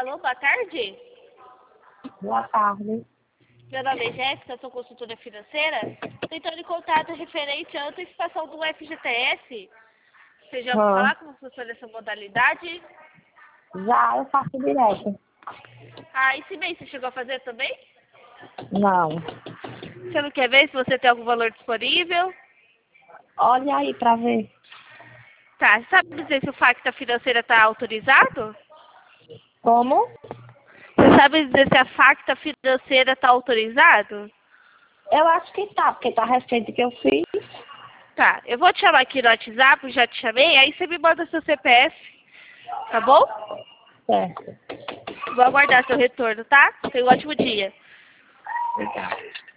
Alô, boa tarde. Boa tarde. Meu nome é Jéssica, sou consultora financeira. Estou entrando em contato referente à antecipação do FGTS. Você já ouviu falar como funciona essa modalidade? Já eu faço direto. Ah, esse mês você chegou a fazer também? Não. Você não quer ver se você tem algum valor disponível? Olha aí pra ver. Tá, sabe dizer se o Facta Financeira está autorizado? Como? Você sabe dizer se a Facta Financeira está autorizado? Eu acho que tá, porque tá recente que eu fiz. Tá, eu vou te chamar aqui no WhatsApp, já te chamei, aí você me manda seu CPF, tá bom? Certo. Vou aguardar seu retorno, tá? Tenha um ótimo dia. Obrigada.